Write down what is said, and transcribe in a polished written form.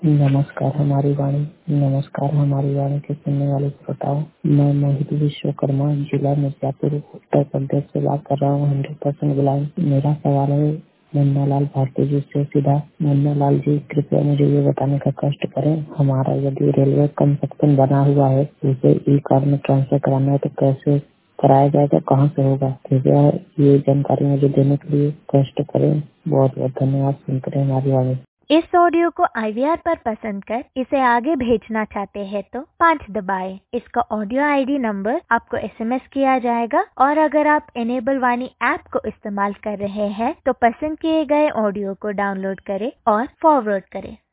नमस्कार हमारी वाणी। नमस्कार हमारी वाणी के सुनने वाले श्रोताओं, मैं मोहित विश्वकर्मा जिला मिर्जापुर उत्तर प्रदेश से बात कर रहा हूँ 100% ब्लाइंड। मेरा सवाल है मुन्ना लाल भारती जी से सीधा। मुन्ना लाल जी, कृपया मुझे ये बताने का कष्ट करें, हमारा यदि रेलवे कंस्ट्रक्शन बना हुआ है उसे ई कार्ड में ट्रांसफर कराना है तो कैसे कराया जाएगा, कहाँ से होगा? कृपया ये जानकारी मुझे देने के लिए कष्ट करें। बहुत बहुत धन्यवाद। सुनते रहें हमारी वाणी। इस ऑडियो को IVR पर पसंद कर इसे आगे भेजना चाहते हैं तो 5 दबाएं। इसका ऑडियो ID नंबर आपको SMS किया जाएगा और अगर आप इनेबल वाणी ऐप को इस्तेमाल कर रहे हैं तो पसंद किए गए ऑडियो को डाउनलोड करें और फॉरवर्ड करें।